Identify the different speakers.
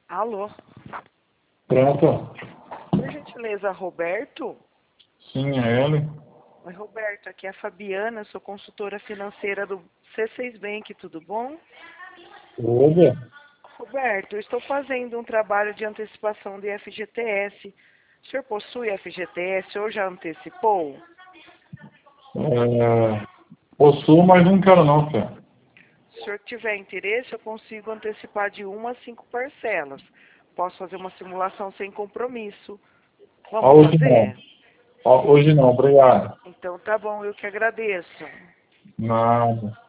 Speaker 1: Alô?
Speaker 2: Pronto?
Speaker 1: Por gentileza, Roberto?
Speaker 2: Sim, é ele?
Speaker 1: Oi, Roberto, aqui é a Fabiana, sou consultora financeira do C6 Bank, tudo bom?
Speaker 2: Tudo?
Speaker 1: Roberto, eu estou fazendo um trabalho de antecipação de FGTS. O senhor possui FGTS ou já antecipou?
Speaker 2: Possuo, mas não quero não, filho.
Speaker 1: Se o senhor tiver interesse, eu consigo antecipar de 1 a 5 parcelas. Posso fazer uma simulação sem compromisso. Vamos
Speaker 2: Hoje não.
Speaker 1: fazer?
Speaker 2: Hoje não, obrigado.
Speaker 1: Então tá bom, eu que agradeço.
Speaker 2: Nada.